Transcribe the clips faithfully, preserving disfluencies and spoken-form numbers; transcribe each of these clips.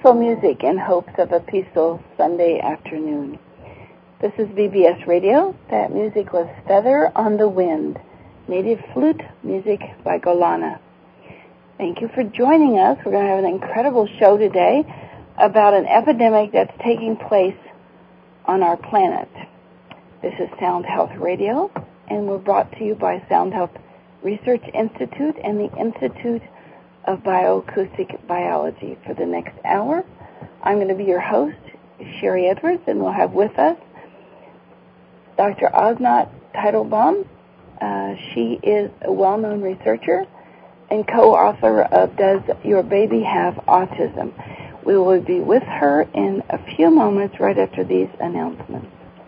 peaceful music in hopes of a peaceful Sunday afternoon. This is B B S Radio. That music was Feather on the Wind, native flute music by Golana. Thank you for joining us. We're going to have an incredible show today about an epidemic that's taking place on our planet. This is Sound Health Radio, and we're brought to you by Sound Health Research Institute and the Institute of Bioacoustic Biology. For the next hour, I'm going to be your host, Sherry Edwards, and we'll have with us Doctor Asnat Teitelbaum. Uh, she is a well-known researcher and co-author of Does Your Baby Have Autism? We will be with her in a few moments right after these announcements.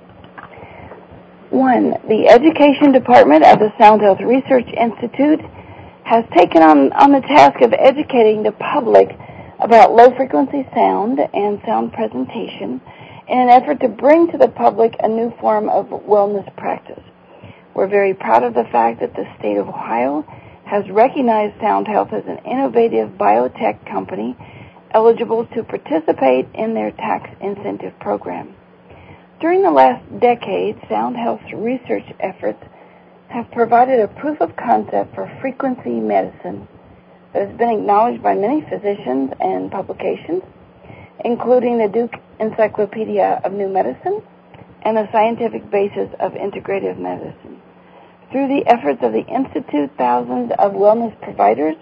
One, the Education Department of the Sound Health Research Institute has taken on, on the task of educating the public about low-frequency sound and sound presentation in an effort to bring to the public a new form of wellness practice. We're very proud of the fact that the state of Ohio has recognized Sound Health as an innovative biotech company eligible to participate in their tax incentive program. During the last decade, Sound Health's research efforts have provided a proof of concept for frequency medicine that has been acknowledged by many physicians and publications, including the Duke Encyclopedia of New Medicine and the Scientific Basis of Integrative Medicine. Through the efforts of the Institute, thousands of wellness providers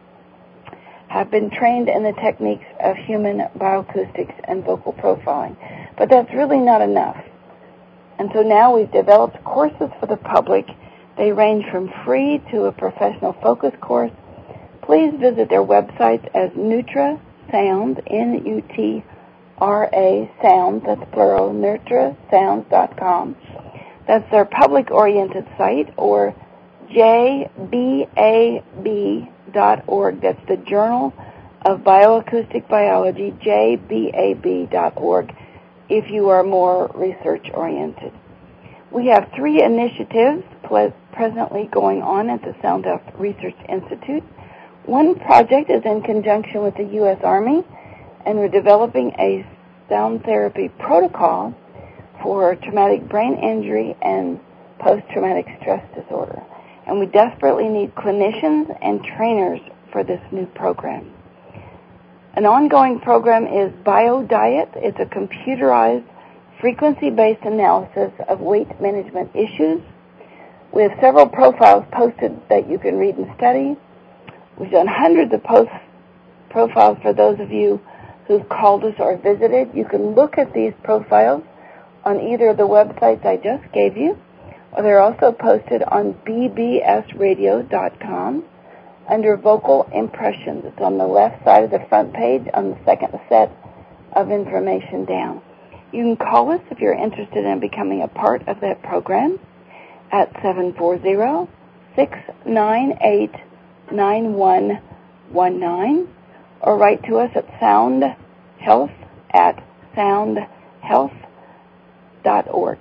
have been trained in the techniques of human bioacoustics and vocal profiling. But that's really not enough. And so now we've developed courses for the public. They range from free to a professional focus course. Please visit their websites as Nutra Sound, N U T R A Sound, that's plural, nutra sound dot com. That's their public-oriented site, or J B A B dot org. That's the Journal of Bioacoustic Biology, J B A B dot org, if you are more research-oriented. We have three initiatives ple- presently going on at the Sound Health Research Institute. One project is in conjunction with the U S Army, and we're developing a sound therapy protocol for traumatic brain injury and post-traumatic stress disorder. And we desperately need clinicians and trainers for this new program. An ongoing program is BioDiet. It's a computerized, frequency-based analysis of weight management issues. We have several profiles posted that you can read and study. We've done hundreds of post profiles for those of you who've called us or visited. You can look at these profiles on either of the websites I just gave you, or they're also posted on b b s radio dot com under Vocal Impressions. It's on the left side of the front page on the second set of information down. You can call us if you're interested in becoming a part of that program at seven four zero, six nine eight, nine one one nine, or write to us at soundhealth at soundhealth dot org.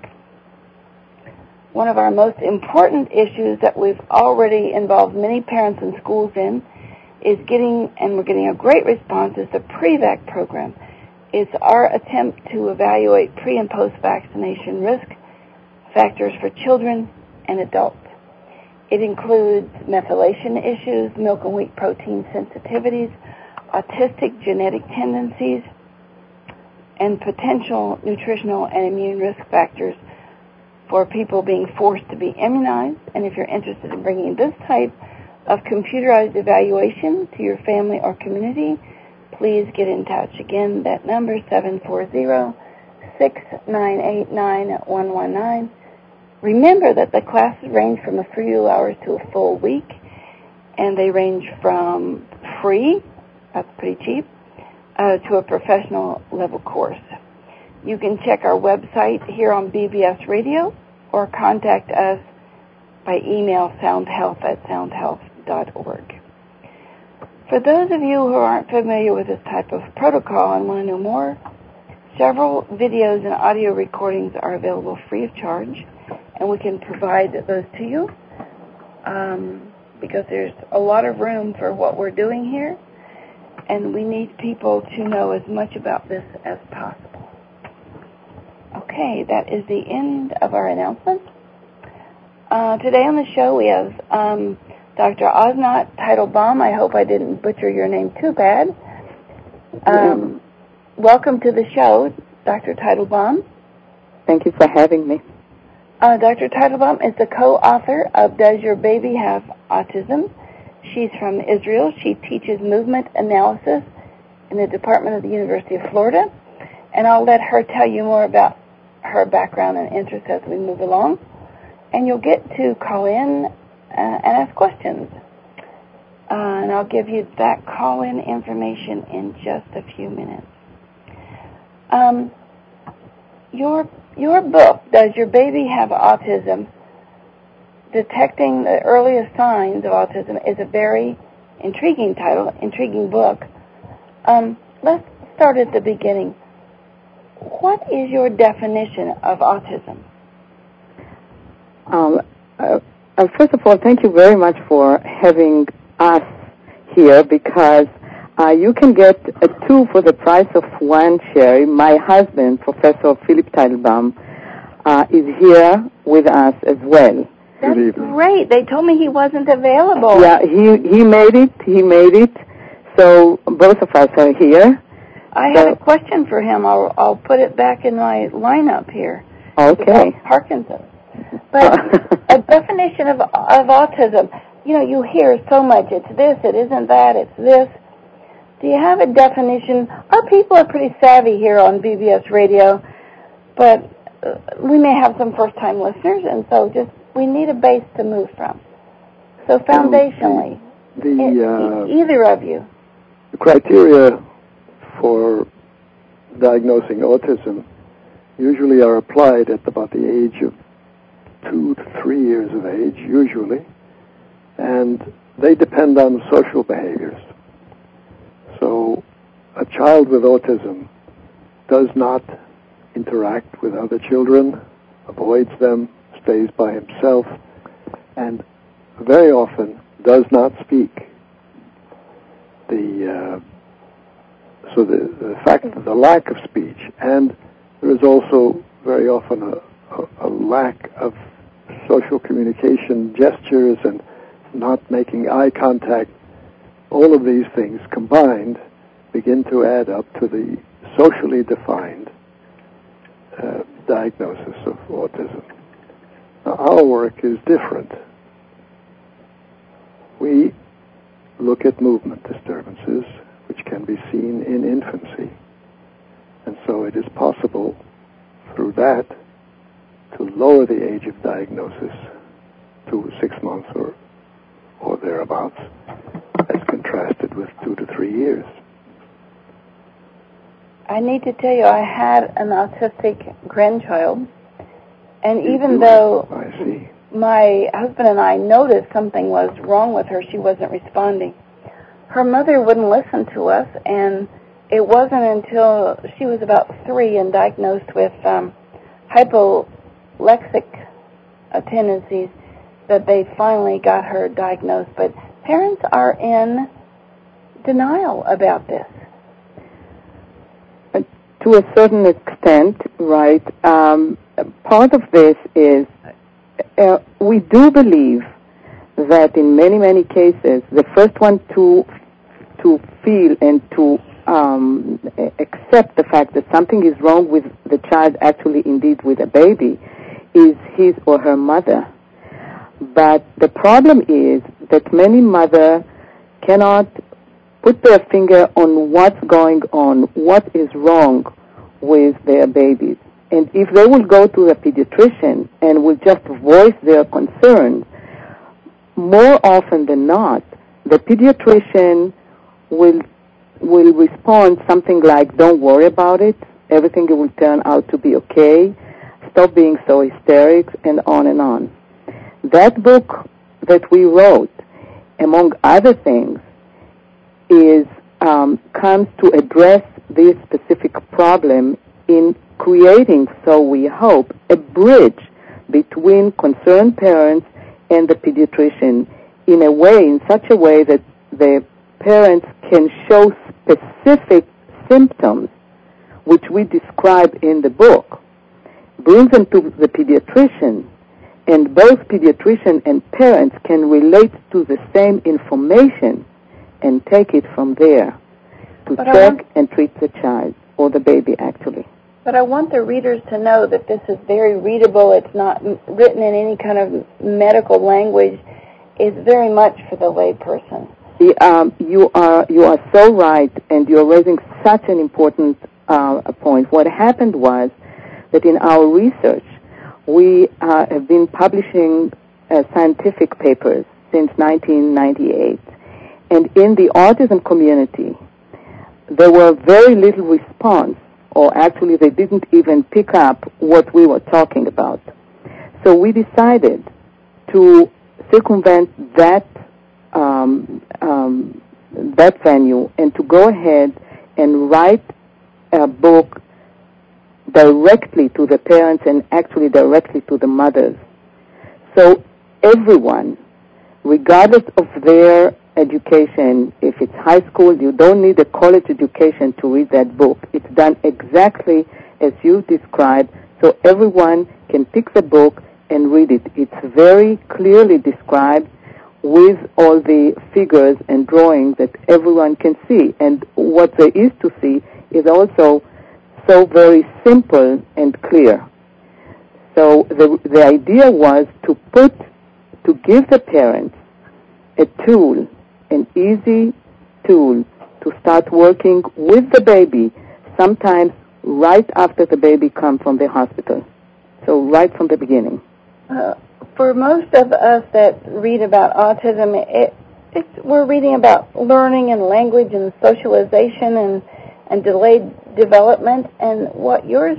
One of our most important issues that we've already involved many parents and schools in is getting, and we're getting a great response, is the Pre-Vac program. It's our attempt to evaluate pre- and post-vaccination risk factors for children and adults. It includes methylation issues, milk and wheat protein sensitivities, autistic genetic tendencies, and potential nutritional and immune risk factors for people being forced to be immunized. And if you're interested in bringing this type of computerized evaluation to your family or community, please get in touch. Again, that number is seven four zero, six nine eight, nine one one nine. Remember that the classes range from a few hours to a full week, and they range from free, that's pretty cheap, uh, to a professional level course. You can check our website here on B B S Radio or contact us by email soundhealth at soundhealth dot org. For those of you who aren't familiar with this type of protocol and want to know more, several videos and audio recordings are available free of charge, and we can provide those to you um, because there's a lot of room for what we're doing here. and we need people to know as much about this as possible. Okay, that is the end of our announcements. Uh, today on the show we have um, Doctor Osnat Teitelbaum. I hope I didn't butcher your name too bad. Um, welcome to the show, Doctor Teitelbaum. Thank you for having me. Uh, Doctor Teitelbaum is the co-author of Does Your Baby Have Autism? She's from Israel. She teaches movement analysis in the Department of the University of Florida. And I'll let her tell you more about her background and interests as we move along. And you'll get to call in uh, and ask questions. Uh, and I'll give you that call-in information in just a few minutes. Um, your your book, Does Your Baby Have Autism? Detecting the Earliest Signs of Autism, is a very intriguing title, intriguing book. Um, let's start at the beginning. What is your definition of autism? Um, uh, uh, first of all, thank you very much for having us here, because uh, you can get a two for the price of one, Sherry. My husband, Professor Philip Teitelbaum, uh, is here with us as well. That's great. They told me he wasn't available. Yeah, he, he made it. He made it. So both of us are here. I so, have a question for him. I'll, I'll put it back in my lineup here. Okay. Parkinson's. But a definition of, of autism, you know, you hear so much. It's this, it isn't that, it's this. Do you have a definition? Our people are pretty savvy here on B B S Radio, but uh, we may have some first-time listeners, and so just we need a base to move from. So foundationally, the, the it, uh, either of you. The criteria for diagnosing autism usually are applied at about the age of two to three years of age, usually, and they depend on social behaviors. So a child with autism does not interact with other children, avoids them, stays by himself, and very often does not speak. The uh, so the, the fact of the lack of speech, and there is also very often a, a, a lack of social communication, gestures, and not making eye contact. All of these things combined begin to add up to the socially defined uh, diagnosis of autism. Now, our work is different. We look at movement disturbances, which can be seen in infancy. And so it is possible through that to lower the age of diagnosis to six months or, or thereabouts, as contrasted with two to three years. I need to tell you, I had an autistic grandchild, and You even do? though I see. my husband and I noticed something was wrong with her, she wasn't responding. Her mother wouldn't listen to us, and it wasn't until she was about three and diagnosed with um, hypolexic uh, tendencies that they finally got her diagnosed. But parents are in denial about this. Uh, to a certain extent, right. Um, part of this is uh, we do believe that in many, many cases, the first one to to feel and to um, accept the fact that something is wrong with the child, actually indeed with a baby, is his or her mother. But the problem is that many mothers cannot put their finger on what's going on, what is wrong with their babies. And if they will go to a pediatrician and will just voice their concerns, more often than not, the pediatrician will will respond something like, don't worry about it, everything will turn out to be okay, stop being so hysteric, and on and on. That book that we wrote, among other things, is um, comes to address this specific problem in creating, so we hope, a bridge between concerned parents and the pediatrician in a way, in such a way that the parents can show specific symptoms, which we describe in the book, brings them to the pediatrician, and both pediatrician and parents can relate to the same information and take it from there to but check want, and treat the child, or the baby actually. But I want the readers to know that this is very readable. It's not written in any kind of medical language. It's very much for the lay person. The, um, you are you are so right, and you're raising such an important uh, point. What happened was that in our research, we uh, have been publishing uh, scientific papers since nineteen ninety-eight, and in the autism community, there were very little response, or actually they didn't even pick up what we were talking about. So we decided to circumvent that um, um, that venue and to go ahead and write a book directly to the parents and actually directly to the mothers. So everyone, regardless of their education, if it's high school, you don't need a college education to read that book. It's done exactly as you described, so everyone can pick the book and read it. It's very clearly described with all the figures and drawings that everyone can see. And what there is to see is also so very simple and clear. So the, the idea was to put, to give the parents a tool, an easy tool to start working with the baby, sometimes right after the baby comes from the hospital. So right from the beginning. Uh, for most of us that read about autism, it, it's, we're reading about learning and language and socialization and, and delayed development, and what you're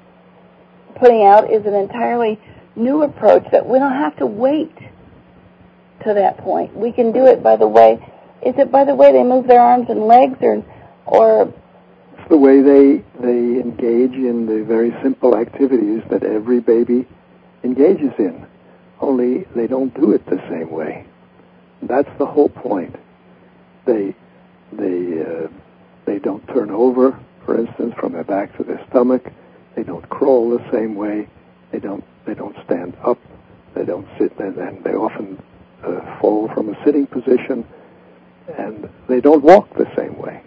putting out is an entirely new approach that we don't have to wait to that point. We can do it by the way, is it by the way they move their arms and legs, or, or it's the way they, they engage in the very simple activities that every baby engages in, only they don't do it the same way. That's the whole point. They they uh, they don't turn over, for instance, from their back to their stomach. They don't crawl the same way. They don't they don't stand up. They don't sit, and, and they often uh, fall from a sitting position, and they don't walk the same way.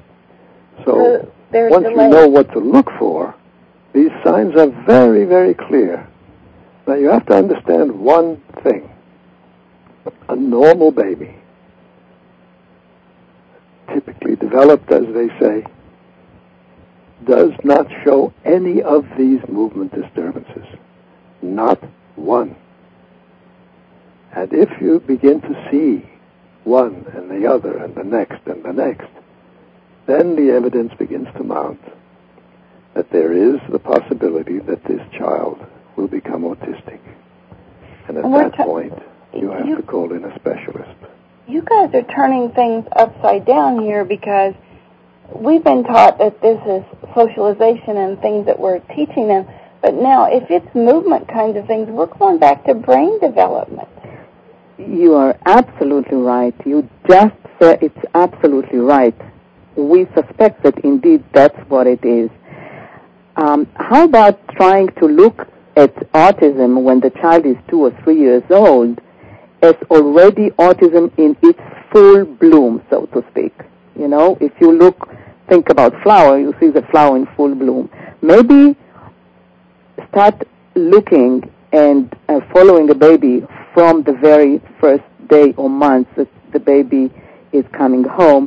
So uh, once delayed. you know what to look for, these signs are very, very clear. Now, you have to understand one thing. A normal baby, typically developed, as they say, does not show any of these movement disturbances. Not one. And if you begin to see one and the other and the next and the next, then the evidence begins to mount that there is the possibility that this child will become autistic. And at and that ta- point, you have you, to call in a specialist. You guys are turning things upside down here, because we've been taught that this is socialization and things that we're teaching them, but now if it's movement kinds of things, we're going back to brain development. You are absolutely right. You just said it's absolutely right. We suspect that indeed that's what it is. Um, how about trying to look at autism when the child is two or three years old as already autism in its full bloom, so to speak? You know, if you look, think about flower, you see the flower in full bloom. Maybe start looking and uh, following a baby from the very first day or month that the baby is coming home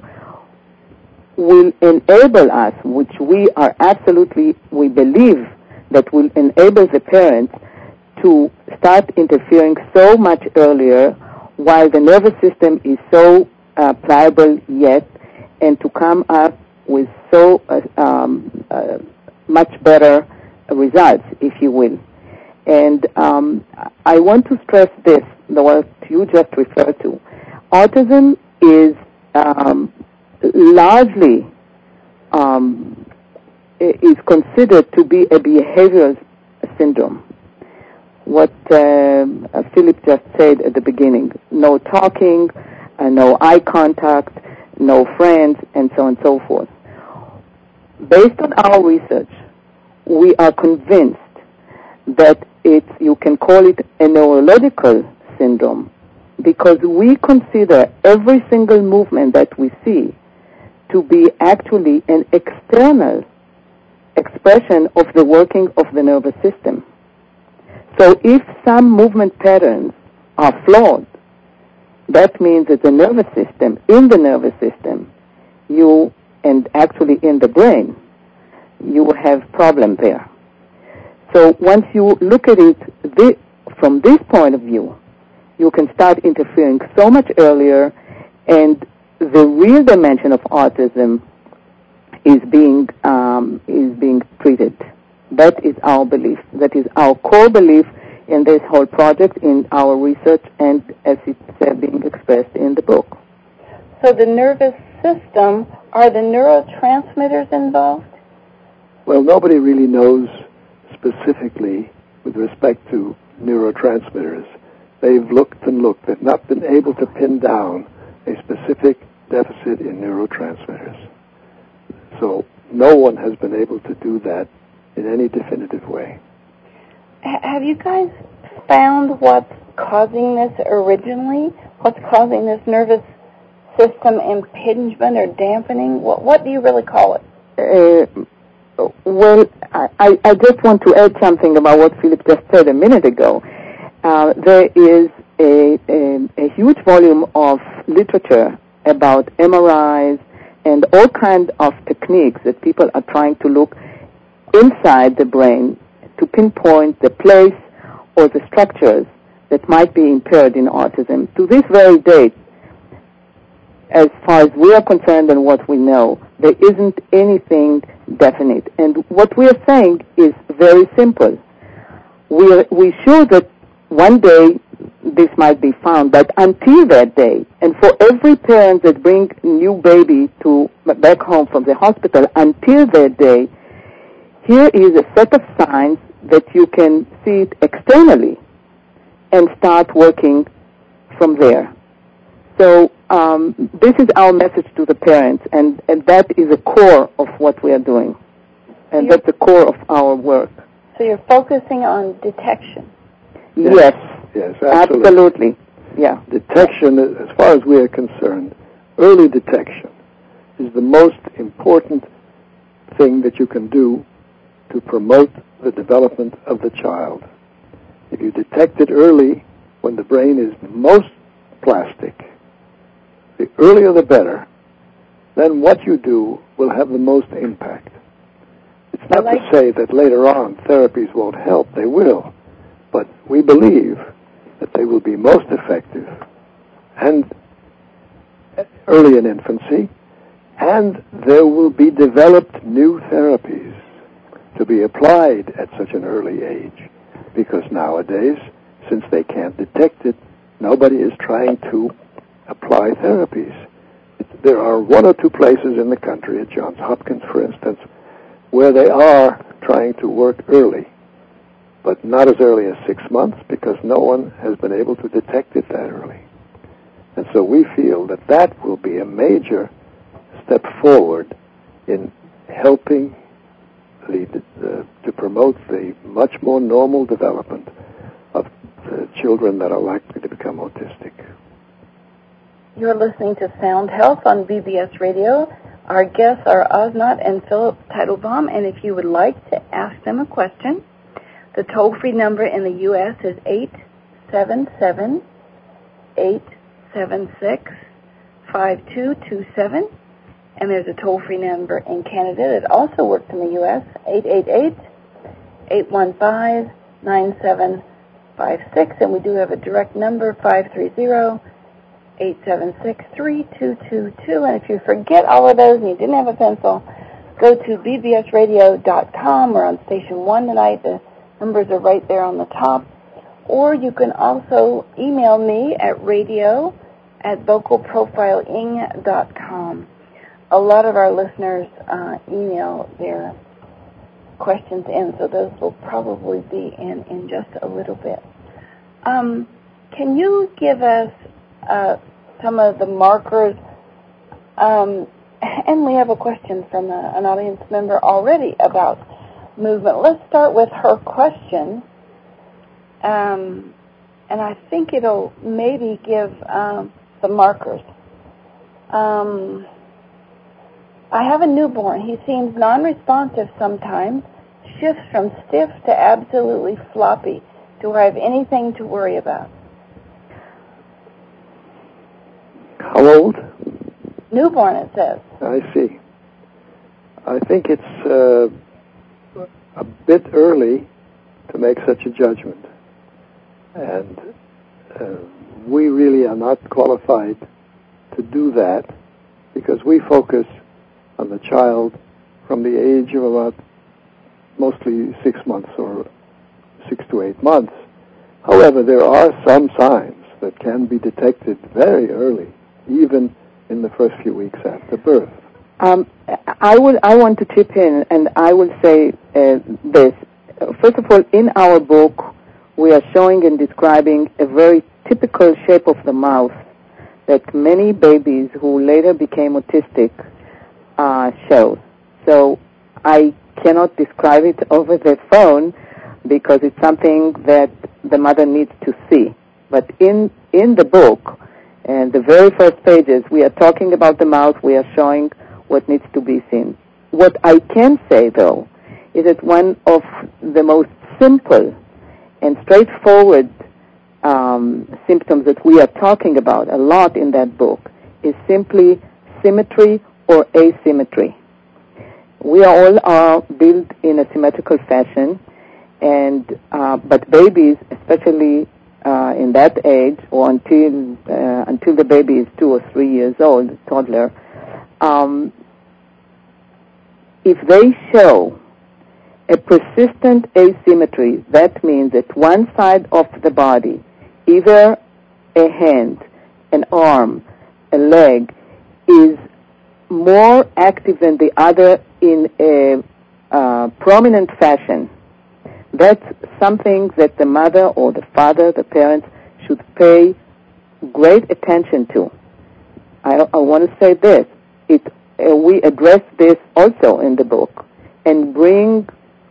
will enable us, which we are absolutely, we believe that will enable the parents to start interfering so much earlier while the nervous system is so uh, pliable yet, and to come up with so uh, um, uh, much better results, if you will. And um, I want to stress this, what you just referred to. Autism is um, largely um, is considered to be a behavioral syndrome. What uh, Philip just said at the beginning, no talking, uh, no eye contact, no friends, and so on and so forth. Based on our research, we are convinced that it's, you can call it a neurological syndrome, because we consider every single movement that we see to be actually an external expression of the working of the nervous system. So if some movement patterns are flawed, that means that the nervous system, in the nervous system, you, and actually in the brain, you have problem there. So once you look at it this, from this point of view, you can start interfering so much earlier, and the real dimension of autism is being um, is being treated. That is our belief. That is our core belief in this whole project, in our research, and as it's uh, being expressed in the book. So the nervous system, are the neurotransmitters involved? Well, nobody really knows specifically with respect to neurotransmitters. They've looked and looked. They've not been able to pin down a specific deficit in neurotransmitters. So no one has been able to do that in any definitive way. H- have you guys found what's causing this originally? What's causing this nervous system impingement or dampening? What, what do you really call it? Uh, well, I, I just want to add something about what Philip just said a minute ago. Uh, there is a, a, a huge volume of literature about M R Is and all kinds of techniques that people are trying to look inside the brain to pinpoint the place or the structures that might be impaired in autism. To this very date, as far as we are concerned and what we know, there isn't anything definite. And what we are saying is very simple. We are, we're sure that one day this might be found, but until that day, and for every parent that brings new baby to back home from the hospital, until that day, here is a set of signs that you can see it externally and start working from there. So um, this is our message to the parents, and, and that is the core of what we are doing, and that's the core of our work. So you're focusing on detection. Yes. Yes, absolutely. Absolutely. Yeah. Detection, as far as we are concerned, early detection is the most important thing that you can do to promote the development of the child. If you detect it early, when the brain is most plastic, the earlier the better, then what you do will have the most impact. It's not like to say that later on therapies won't help. They will. But we believe that they will be most effective and early in infancy, and there will be developed new therapies to be applied at such an early age. Because nowadays, since they can't detect it, nobody is trying to apply therapies. It, there are one or two places in the country, at Johns Hopkins, for instance, where they are trying to work early, but not as early as six months because no one has been able to detect it that early. And so we feel that that will be a major step forward in helping the, the, to promote the much more normal development of the children that are likely to become autistic. You're listening to Sound Health on B B S Radio. Our guests are Asnat and Philip Teitelbaum, and if you would like to ask them a question, the toll-free number in the U S is eight seven seven, eight seven six, five two two seven, and there's a toll-free number in Canada that also works in the U S, eight eight eight, eight one five, nine seven five six, and we do have a direct number, five three zero, eight seven six, three two two two, and if you forget all of those and you didn't have a pencil, go to b b s radio dot com. We're on station one tonight. The numbers are right there on the top. Or you can also email me at radio at vocal profiling dot com. A lot of our listeners uh, email their questions in, so those will probably be in, in just a little bit. Um, can you give us uh, some of the markers Um, and we have a question from a, an audience member already about movement. Let's start with her question. Um, and I think it'll maybe give um, some markers. Um, I have a newborn. He seems non-responsive sometimes, shifts from stiff to absolutely floppy. Do I have anything to worry about? How old? Newborn, it says. I see. I think it's uh, a bit early to make such a judgment. And uh, we really are not qualified to do that because we focus on the child from the age of about mostly six months or six to eight months. However, there are some signs that can be detected very early, even in the first few weeks after birth. Um, I will. I want to chip in, and I will say uh, this. First of all, in our book, we are showing and describing a very typical shape of the mouth that many babies who later became autistic uh, show. So I cannot describe it over the phone because it's something that the mother needs to see. But in in the book, and the very first pages, we are talking about the mouth. We are showing what needs to be seen. What I can say, though, is that one of the most simple and straightforward um, symptoms that we are talking about a lot in that book is simply symmetry or asymmetry. We all are built in a symmetrical fashion, and uh, but babies, especially uh, in that age or until uh, until the baby is two or three years old, toddler, um, if they show a persistent asymmetry, that means that one side of the body, either a hand, an arm, a leg, is more active than the other in a uh, prominent fashion, that's something that the mother or the father, the parents, should pay great attention to. I, I want to say this. It, uh, we address this also in the book and bring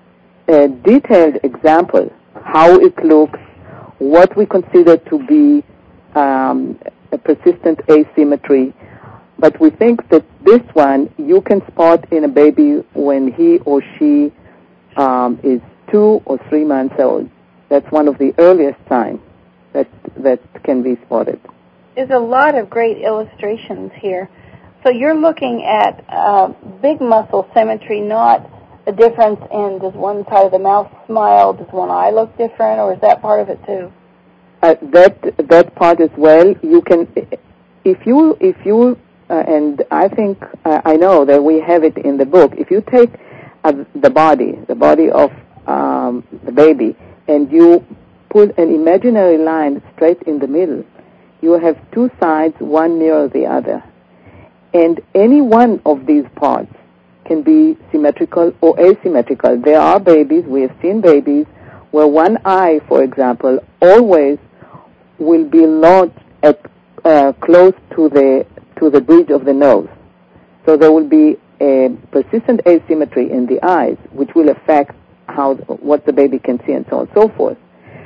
a detailed example, how it looks, what we consider to be um, a persistent asymmetry. But we think that this one you can spot in a baby when he or she um, is two or three months old. That's one of the earliest signs that that can be spotted. There's a lot of great illustrations here. So you're looking at uh, big muscle symmetry, not a difference in does one side of the mouth smile, does one eye look different, or is that part of it too? Uh, that that part as well. You can, if you if you uh, and I think uh, I know that we have it in the book. If you take uh, the body, the body of um, the baby, and you put an imaginary line straight in the middle, you have two sides, one near the other, and any one of these parts can be symmetrical or asymmetrical. There are babies, we have seen babies, where one eye, for example, always will be lodged at uh, close to the to the bridge of the nose. So there will be a persistent asymmetry in the eyes, which will affect how what the baby can see and so on and so forth.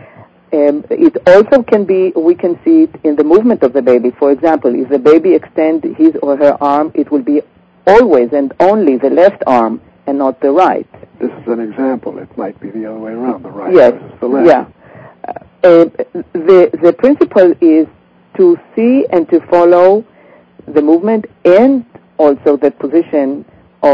Um, it also can be, we can see it in the movement of the baby. For example, if the baby extends his or her arm, it will be always and only the left arm and not the right. This is an example. It might be the other way around, the right yes. versus the left. Yeah. Uh, the the principle is to see and to follow the movement and also the position of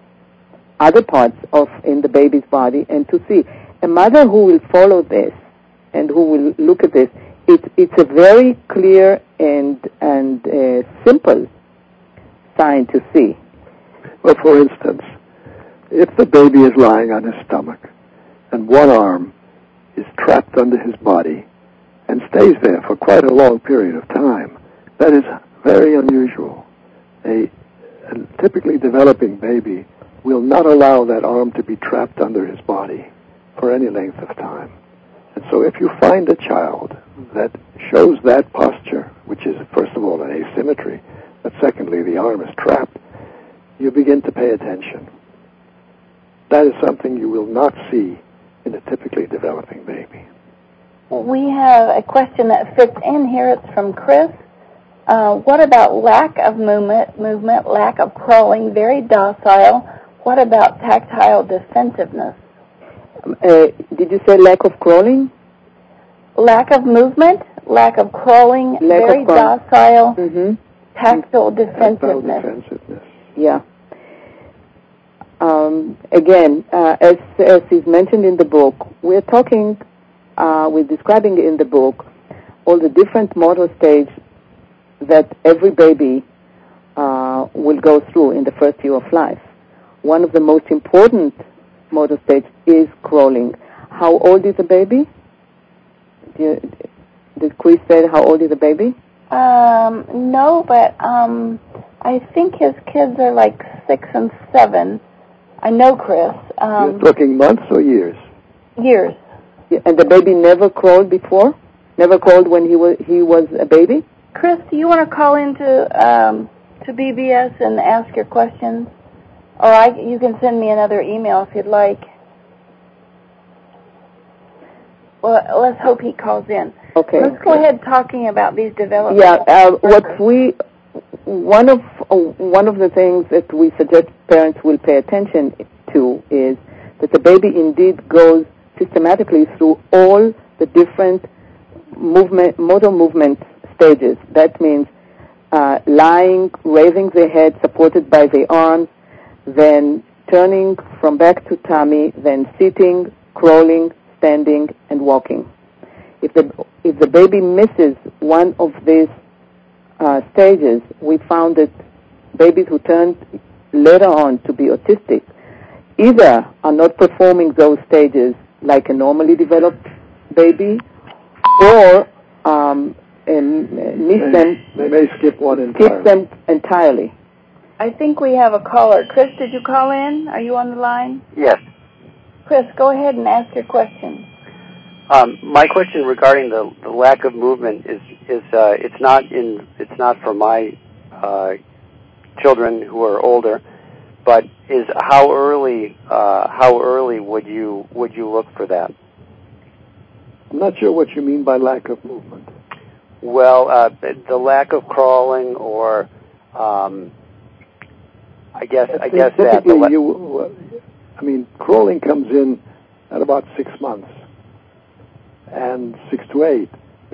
other parts of in the baby's body, and to see a mother who will follow this and who will look at this. It, it's a very clear and and uh, simple sign to see. Well, for instance, if the baby is lying on his stomach and one arm is trapped under his body and stays there for quite a long period of time, that is very unusual. A, a typically developing baby will not allow that arm to be trapped under his body for any length of time. And so if you find a child that shows that posture, which is, first of all, an asymmetry, but secondly, the arm is attention. That is something you will not see in a typically developing baby. We have a question that fits in here. It's from Chris. Uh, what about lack of movement, movement, lack of crawling, very docile? What about tactile defensiveness? Uh, did you say lack of crawling? Lack of movement, lack of crawling, lack very of crawl- docile, mm-hmm. tactile Tactile defensiveness. defensiveness. Yeah. Um, again, uh, as, as is mentioned in the book, we're talking, uh, we're describing in the book all the different motor stages that every baby uh, will go through in the first year of life. One of the most important motor stages is crawling. How old is the baby? Did, did Chris say how old is the baby? Um, no, but um, I think his kids are like six and seven. I know Chris. Um, You're talking months or years? Years. Yeah, and the baby never crawled before? Never crawled when he was he was a baby? Chris, do you want to call into um, to B B S and ask your questions? Or I, you can send me another email if you'd like. Well, let's hope he calls in. Okay. Let's go ahead talking about these developments. Yeah, uh, what we one of uh, one of the things that we suggest parents will pay attention to is that the baby indeed goes systematically through all the different movement, motor movement stages. That means uh, lying, raising the head, supported by the arms, then turning from back to tummy, then sitting, crawling, standing, and walking. If the if the baby misses one of these uh, stages, we found that babies who turned later on to be autistic either are not performing those stages like a normally developed baby, or um, and miss They, them. they may skip one Skip entirely. them entirely. I think we have a caller. Chris, did you call in? Are you on the line? Yes. Chris, go ahead and ask your question. Um, my question regarding the, the lack of movement is is uh, it's not in it's not for my uh, children who are older, but is how early uh, how early would you would you look for that? I'm not sure what you mean by lack of movement. Well, uh, the lack of crawling, or um, I guess I guess that. Typically, the you, I mean, crawling comes in at about six months. And six to eight.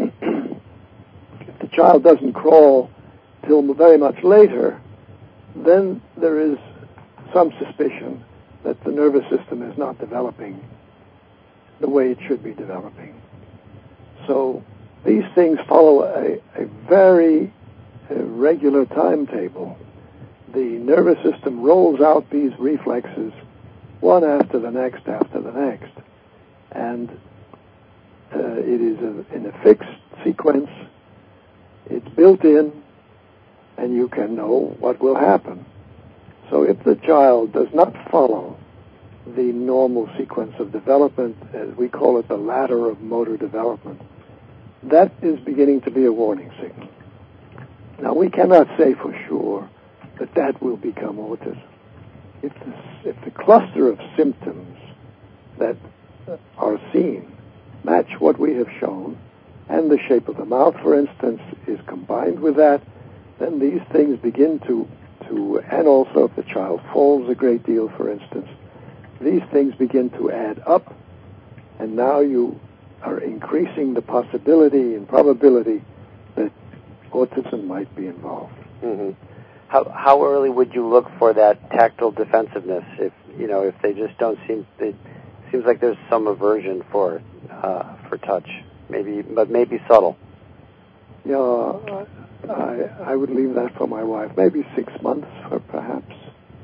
If the child doesn't crawl till very much later, then there is some suspicion that the nervous system is not developing the way it should be developing. So these things follow a, a very uh, regular timetable. The nervous system rolls out these reflexes one after the next after the next. And Uh, it is a, in a fixed sequence. It's built in, and you can know what will happen. So if the child does not follow the normal sequence of development, as we call it the ladder of motor development, that is beginning to be a warning signal. Now, we cannot say for sure that that will become autism. If the, if the cluster of symptoms that are seen match what we have shown, and the shape of the mouth, for instance, is combined with that, then these things begin to, to, and also if the child falls a great deal, for instance, these things begin to add up, and now you are increasing the possibility and probability that autism might be involved. Mm-hmm. How how early would you look for that tactile defensiveness? If you know, if they just don't seem, it seems like there's some aversion for uh, for touch, maybe, but maybe subtle. Yeah, I I would leave that for my wife. Maybe six months, or perhaps.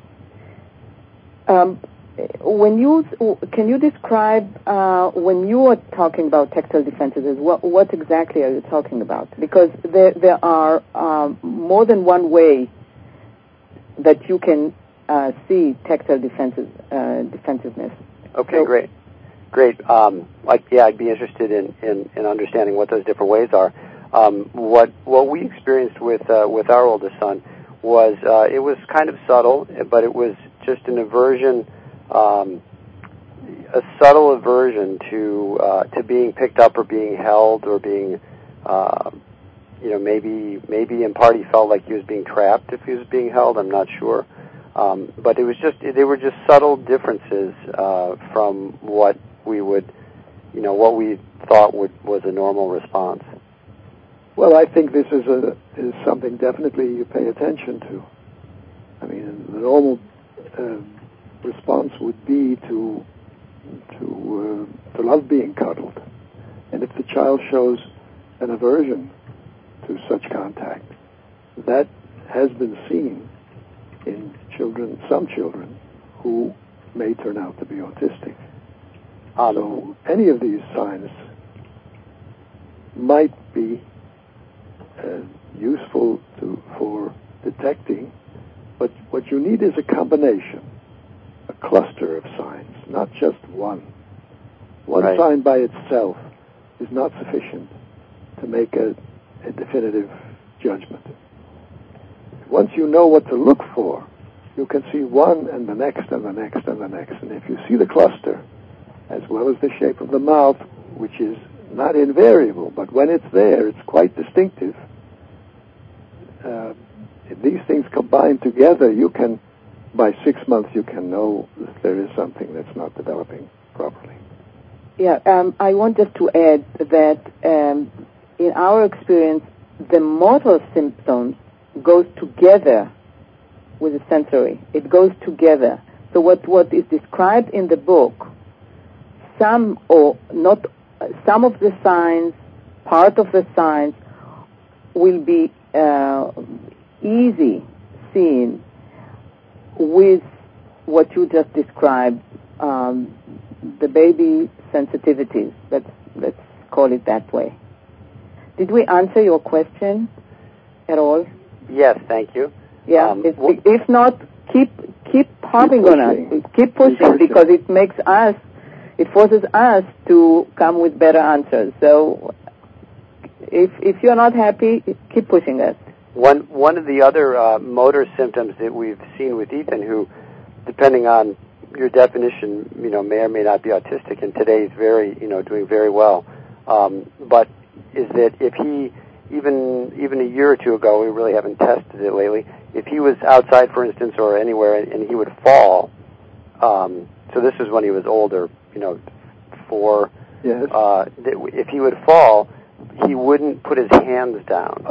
Um, when you can you describe uh, when you are talking about tactile defensiveness, what what exactly are you talking about? Because there there are um, more than one way that you can uh, see tactile defensive, uh, defensiveness. Okay, so, great, great. Um, like, yeah, I'd be interested in, in, in understanding what those different ways are. Um, what what we experienced with uh, with our oldest son was uh, it was kind of subtle, but it was just an aversion, um, a subtle aversion to uh, to being picked up or being held or being, uh, you know, maybe maybe in part he felt like he was being trapped if he was being held. I'm not sure, um, but it was just they were just subtle differences uh, from what we would, you know, what we thought would was a normal response. Well, I think this is a is something definitely you pay attention to. I mean, the normal uh, response would be to to uh, to love being cuddled, and if the child shows an aversion to such contact, that has been seen in children, some children who may turn out to be autistic. Um, so any of these signs might be uh, useful to for detecting. But what you need is a combination, a cluster of signs, not just one. One right. sign by itself is not sufficient to make a, a definitive judgment. Once you know what to look for, you can see one and the next and the next and the next. And if you see the cluster, as well as the shape of the mouth, which is not invariable, but when it's there, it's quite distinctive. Uh, If these things combine together, you can, by six months, you can know that there is something that's not developing properly. Yeah, um, I want just to add that um, in our experience, the motor symptoms goes together with the sensory. It goes together. So what, what is described in the book, some or not, some of the signs, part of the signs will be uh, easy seen with what you just described, um, the baby sensitivities. Let's let's call it that way. Did we answer your question at all? Yes, thank you. Yeah. Um, if, wh- if not, keep keep harping on us. Keep pushing, pushing because it makes us, it forces us to come with better answers. So if if you're not happy, keep pushing us. One one of the other uh, motor symptoms that we've seen with Ethan, who, depending on your definition, you know, may or may not be autistic, and today he's very, you know, doing very well. Um, but is that if he, even even a year or two ago, we really haven't tested it lately. If he was outside, for instance, or anywhere, and, and he would fall. Um, so this is when he was older, you know, four. Yes. Uh, if he would fall, he wouldn't put his hands down.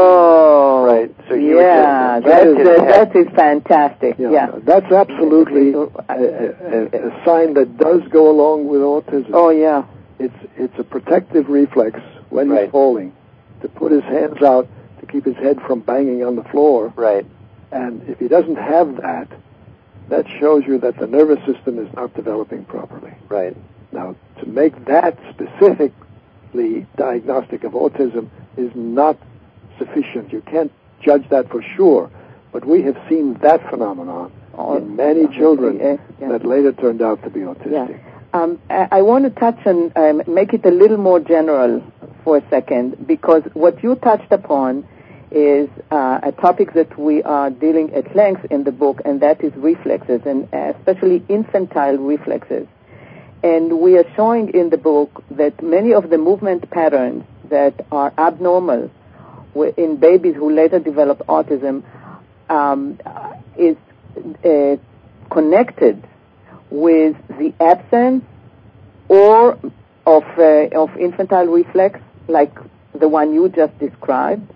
Oh, right. So he yeah, would just that, his that, head. that is fantastic. Yeah, Yeah, that's absolutely a, a, a sign that does go along with autism. Oh, yeah. It's it's a protective reflex when he's Right. falling to put his hands out to keep his head from banging on the floor. Right. And if he doesn't have that, that shows you that the nervous system is not developing properly. Right. Now, to make that specifically diagnostic of autism is not sufficient. You can't judge that for sure, but we have seen that phenomenon Oh, in many children yeah, yeah. that later turned out to be autistic. Yeah. Um, I, I want to touch on, um, make it a little more general for a second, because what you touched upon is uh, a topic that we are dealing at length in the book, and that is reflexes, and especially infantile reflexes. And we are showing in the book that many of the movement patterns that are abnormal in babies who later develop autism um, is uh, connected with the absence or of uh, of infantile reflex, like the one you just described,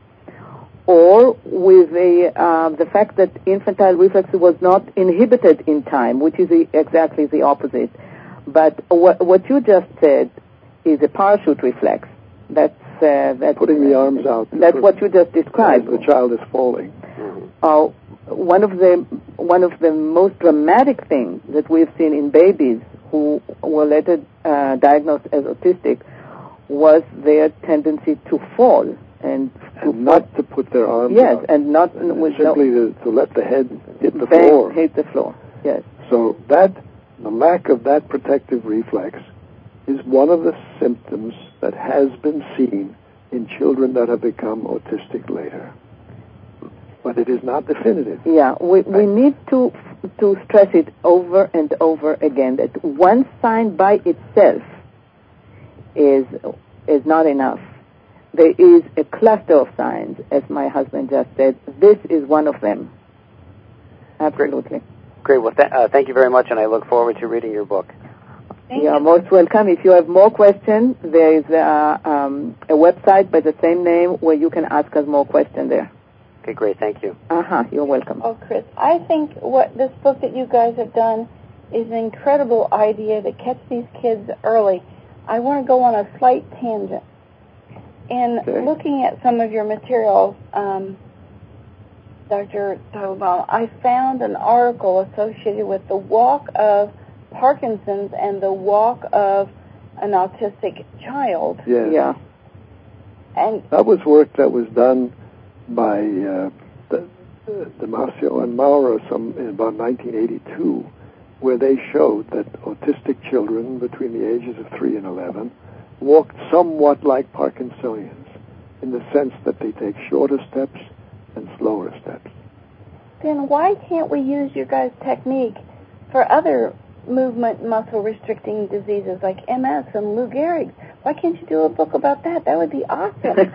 or with the uh, the fact that infantile reflex was not inhibited in time, which is the, exactly the opposite. But what, what you just said is a parachute reflex. That's uh, that's putting the arms out. That's what you just described. As the child is falling. Uh, one of the one of the most dramatic things that we've seen in babies who were later uh, diagnosed as autistic was their tendency to fall and, to and not to put their arms yes, out. and not and with simply no, to, to let the head hit the bang, floor. hit the floor. Yes. So that the lack of that protective reflex is one of the symptoms that has been seen in children that have become autistic later. but it is not definitive. Yeah, we, we need to to stress it over and over again that one sign by itself is is not enough. There is a cluster of signs, as my husband just said. This is one of them. Absolutely. Great. Well, th- uh, thank you very much, and I look forward to reading your book. Thank you are you. most welcome. If you have more questions, there is a, um, a website by the same name where you can ask us more questions there. Okay, great. Thank you. Uh-huh. You're welcome. Oh, Chris, I think what this book that you guys have done is an incredible idea to catch these kids early. I want to go on a slight tangent. In Okay. looking at some of your materials, um, Doctor Teitelbaum, I found an article associated with the walk of Parkinson's and the walk of an autistic child. Yes. Yeah. And That was work that was done by uh, the, uh, Damasio and Maurer some, in about nineteen eighty-two, where they showed that autistic children between the ages of three and eleven walked somewhat like Parkinsonians in the sense that they take shorter steps and slower steps. then why can't we use your guys' technique for other movement muscle restricting diseases like M S and Lou Gehrig's? Why can't you do a book about that? That would be awesome.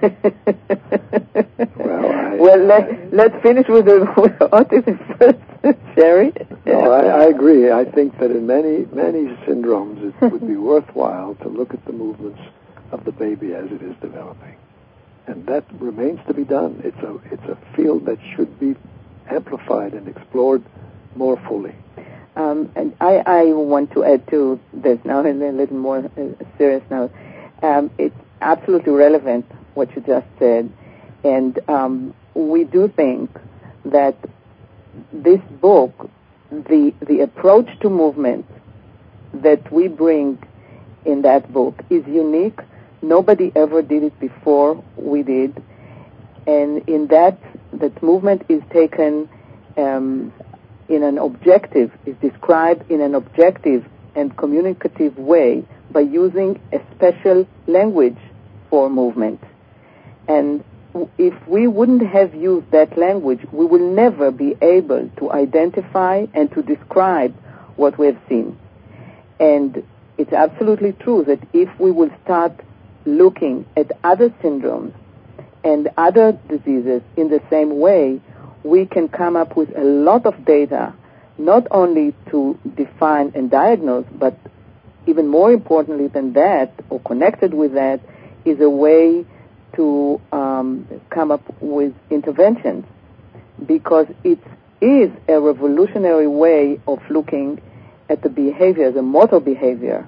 Well, I, well, let, let's finish with the with autism first, Sherry. No, I, I agree. I think that in many, many syndromes it would be worthwhile to look at the movements of the baby as it is developing. And that remains to be done. It's a, it's a field that should be amplified and explored more fully. Um, and I, I want to add to this now in a little more uh, serious note. Um, it's absolutely relevant what you just said. And um, we do think that this book, the the approach to movement that we bring in that book is unique. Nobody ever did it before we did. And in that, that movement is taken um, in an objective, is described in an objective and communicative way by using a special language for movement. And if we wouldn't have used that language, we will never be able to identify and to describe what we have seen. And it's absolutely true that if we will start looking at other syndromes and other diseases in the same way, we can come up with a lot of data, not only to define and diagnose, but even more importantly than that, or connected with that, is a way to um, come up with interventions, because it is a revolutionary way of looking at the behavior, the motor behavior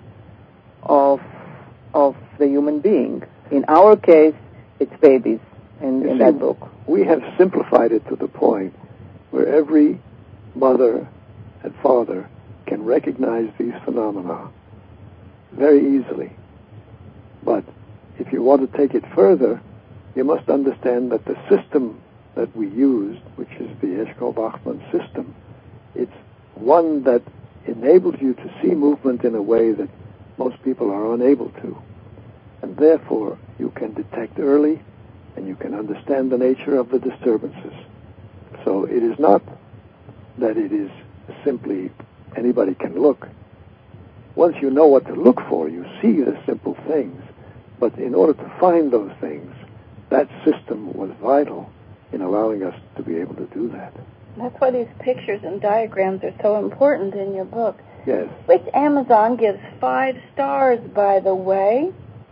of of the human being. In our case, it's babies in, in that book. We have simplified it to the point where every mother and father can recognize these phenomena very easily. But if you want to take it further, you must understand that the system that we used, which is the Eshkol-Bachmann system, it's one that enables you to see movement in a way that most people are unable to. And therefore, you can detect early and you can understand the nature of the disturbances. So it is not that it is simply anybody can look. Once you know what to look for, you see the simple things. But in order to find those things, that system was vital in allowing us to be able to do that. That's why these pictures and diagrams are so important in your book. Yes. Which Amazon gives five stars, by the way.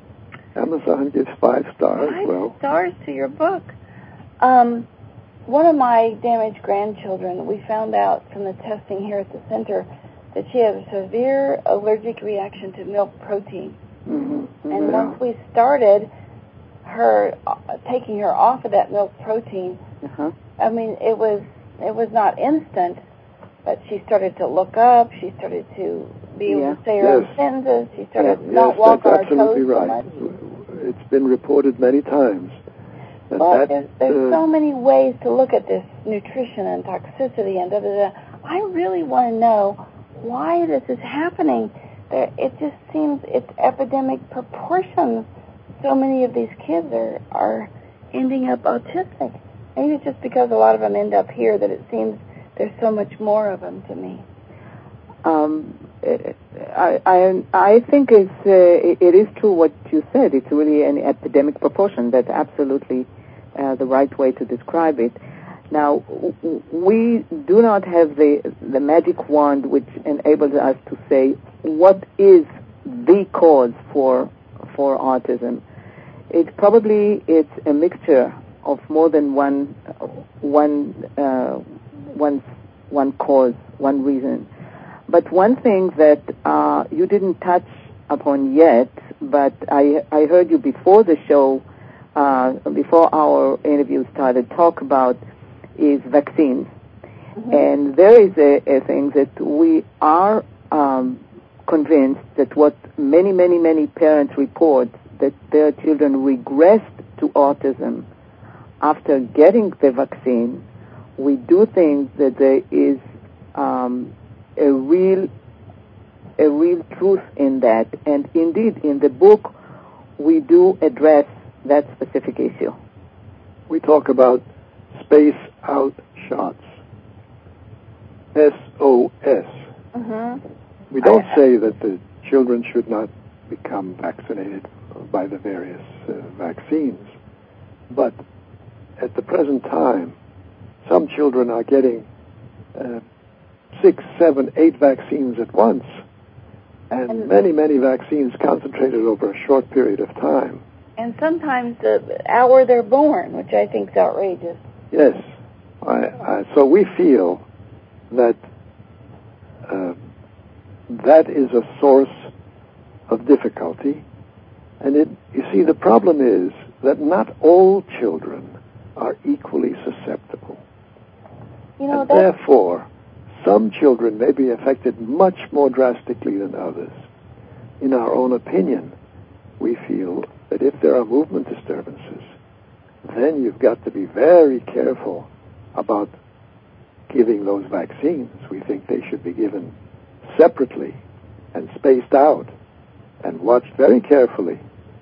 Amazon gives five stars. Five well, stars to your book. Um, one of my damaged grandchildren, we found out from the testing here at the center that she had a severe allergic reaction to milk protein. Mm-hmm. And Yeah. once we started her uh, taking her off of that milk protein, Uh-huh. I mean, it was it was not instant, but she started to look up. She started to be able Yeah. to say her Yes. own sentences. She started Yeah. to not yes, walk that's on her toes absolutely so right. much. It's been reported many times that Well, that, there's, there's uh, so many ways to look at this nutrition and toxicity and da da da. I really want to know why this is happening. There, it just seems it's epidemic proportions. So many of these kids are, are ending up autistic. Maybe it's just because a lot of them end up here that it seems there's so much more of them to me. Um, I, I, I think it's, uh, it is true what you said. It's really an epidemic proportion. That's absolutely uh, the right way to describe it. Now, we do not have the, the magic wand which enables us to say what is the cause for, for autism. It probably it's a mixture of more than one, one, uh, one, one cause, one reason. But one thing that uh, you didn't touch upon yet, but I, I heard you before the show, uh, before our interview started, talk about is vaccines. Mm-hmm. And there is a, a thing that we are um, convinced that what many, many, many parents report, that their children regressed to autism after getting the vaccine. We do think that there is um, a real a real truth in that, and indeed in the book we do address that specific issue. We talk about space out shots, S O S. Mm-hmm. We don't I, say that the children should not become vaccinated by the various uh, vaccines, but at the present time some children are getting uh, six, seven, eight vaccines at once, and, and many, many vaccines concentrated over a short period of time. And sometimes the hour they're born, which I think is outrageous. Yes. I, I, so we feel that uh, that is a source of difficulty. And it, you see, the problem is that not all children are equally susceptible. You know, and therefore, some children may be affected much more drastically than others. In our own opinion, we feel that if there are movement disturbances, then you've got to be very careful about giving those vaccines. We think they should be given separately and spaced out and watched very carefully,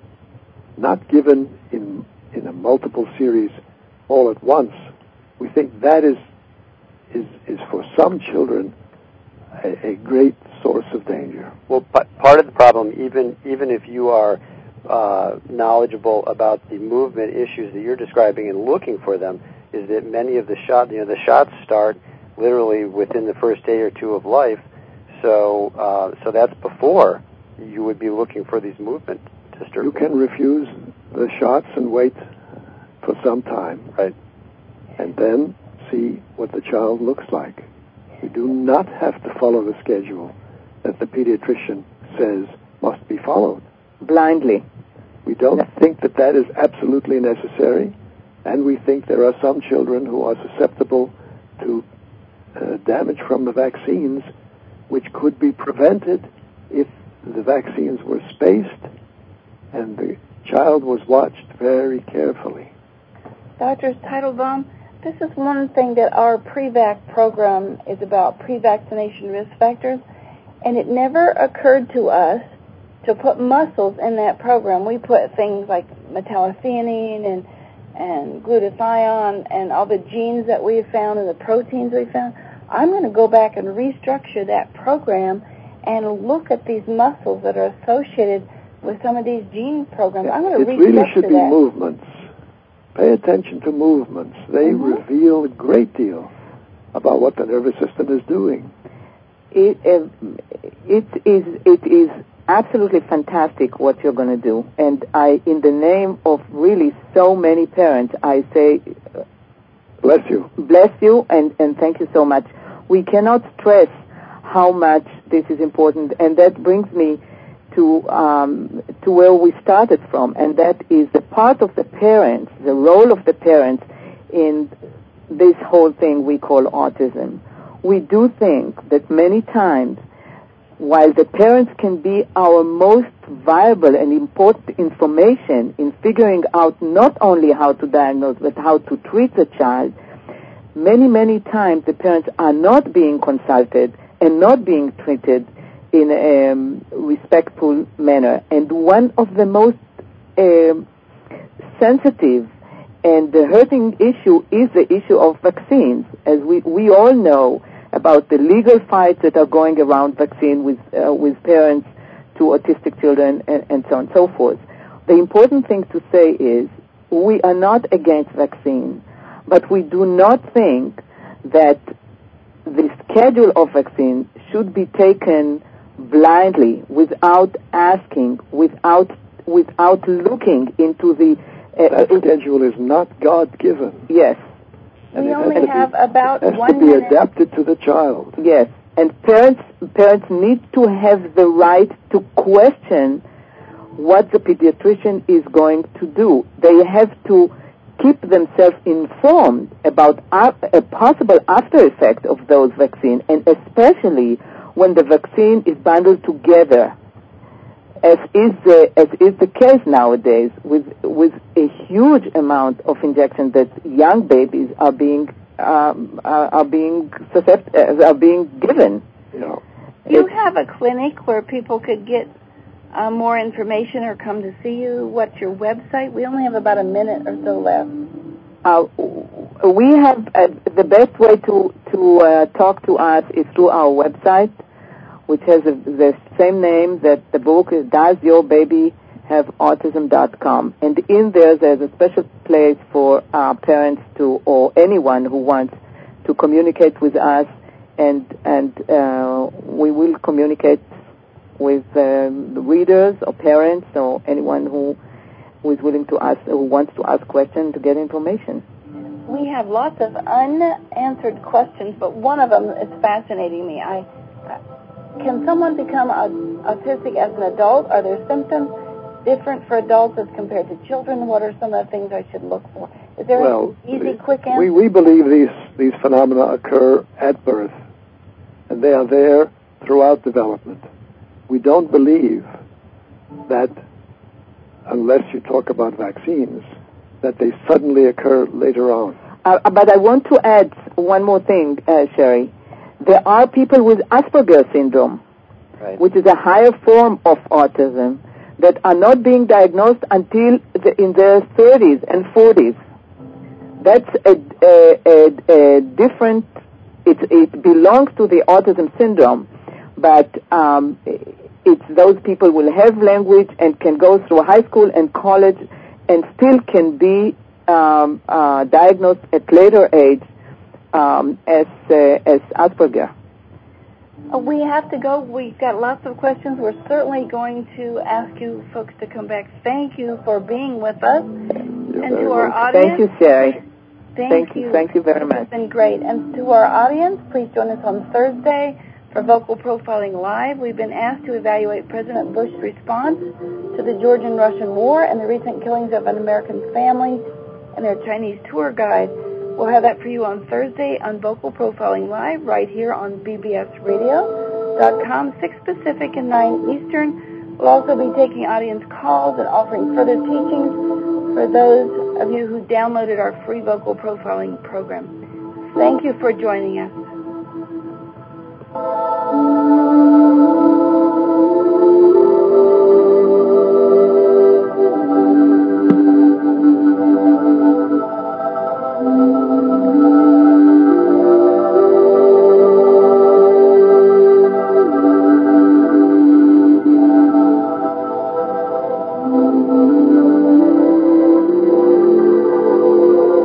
not given in in a multiple series all at once. We think that is is is for some children a, a great source of danger. Well, p- part of the problem, even even if you are uh, knowledgeable about the movement issues that you're describing and looking for them, is that many of the shots, you know, the shots start literally within the first day or two of life. So, uh, so that's before you would be looking for these movement disturbances. You can refuse the shots and wait for some time, right, and then see what the child looks like. You do not have to follow the schedule that the pediatrician says must be followed. Blindly. We don't think that that is absolutely necessary, and we think there are some children who are susceptible to uh, damage from the vaccines, which could be prevented if the vaccines were spaced and the child was watched very carefully. Doctor Teitelbaum, this is one thing that our pre-vac program is about, pre-vaccination risk factors, and it never occurred to us to put muscles in that program. We put things like metallothionein and, and glutathione and all the genes that we have found and the proteins we found. I'm going to go back and restructure that program and look at these muscles that are associated with some of these gene programs. I'm going to restructure that. It really should be movements. Pay attention to movements. They mm-hmm. reveal a great deal about what the nervous system is doing. It, uh, it is it is absolutely fantastic what you're going to do. And I, in the name of really so many parents, I say, uh, bless you. Bless you, and, and thank you so much. We cannot stress how much this is important, and that brings me to um, to where we started from, and that is the part of the parents, the role of the parents in this whole thing we call autism. We do think that many times, while the parents can be our most viable and important information in figuring out not only how to diagnose but how to treat the child, many, many times the parents are not being consulted and not being treated in a um, respectful manner. And one of the most um, sensitive and the hurting issue is the issue of vaccines, as we, we all know about the legal fights that are going around vaccine with uh, with parents to autistic children and, and so on and so forth. The important thing to say is we are not against vaccine, but we do not think that the schedule of vaccine should be taken blindly, without asking, without without looking into the... Uh, that schedule is not God-given. Yes. And we only have be, about has one to be minute. adapted to the child. Yes, and parents parents need to have the right to question what the pediatrician is going to do. They have to keep themselves informed about a possible after effect of those vaccines, and especially when the vaccine is bundled together, as is the as is the case nowadays, with with a huge amount of injection that young babies are being um, are, are being suscept- uh, are being given. Yeah. Do you have a clinic where people could get uh, more information or come to see you? What's your website? We only have about a minute or so left. Uh, we have uh, the best way to to uh, talk to us is through our website, which has a, the same name that the book is, does your baby have autism dot com. And in there, there's a special place for uh, parents to, or anyone who wants to communicate with us, and and uh, we will communicate with um, the readers or parents or anyone who, who is willing to ask, who wants to ask questions to get information. We have lots of unanswered questions, but one of them is fascinating me. I Can someone become autistic as an adult? Are there symptoms different for adults as compared to children? What are some of the things I should look for? Is there well, an easy, the, quick answer? We, we believe these, these phenomena occur at birth, and they are there throughout development. We don't believe that, unless you talk about vaccines, that they suddenly occur later on. Uh, but I want to add one more thing, uh, Sherry. There are people with Asperger's syndrome, right, which is a higher form of autism, that are not being diagnosed until the, in their thirties and forties. That's a, a, a, a different, it, it belongs to the autism syndrome, but um, it's those people will have language and can go through high school and college and still can be um, uh, diagnosed at later age um, as uh, as Asperger. Uh, we have to go. We've got lots of questions. We're certainly going to ask you folks to come back. Thank you for being with us. You're and very to our welcome. audience. Thank you, Sherry. Thank, Thank you. you. Thank you very much. It's been great. And to our audience, please join us on Thursday for Vocal Profiling Live. We've been asked to evaluate President Bush's response to the Georgian-Russian War and the recent killings of an American family and their Chinese tour guide. We'll have that for you on Thursday on Vocal Profiling Live right here on B B S radio dot com, six Pacific and nine Eastern. We'll also be taking audience calls and offering further teachings for those of you who downloaded our free vocal profiling program. Thank you for joining us.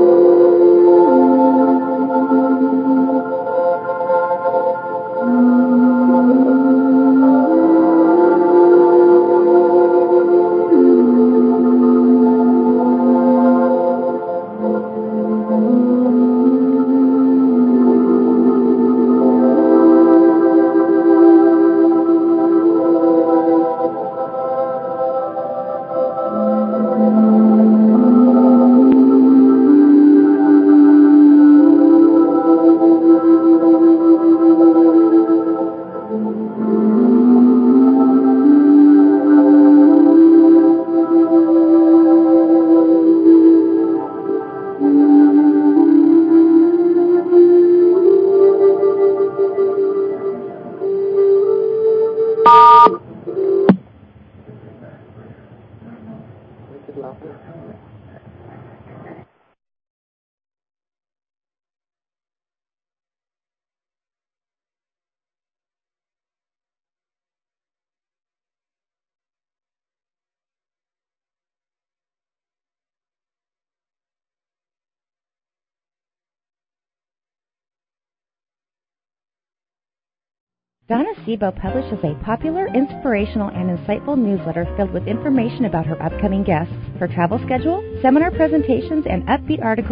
Mm-hmm. Donna Sebo publishes a popular, inspirational, and insightful newsletter filled with information about her upcoming guests, her travel schedule, seminar presentations, and upbeat articles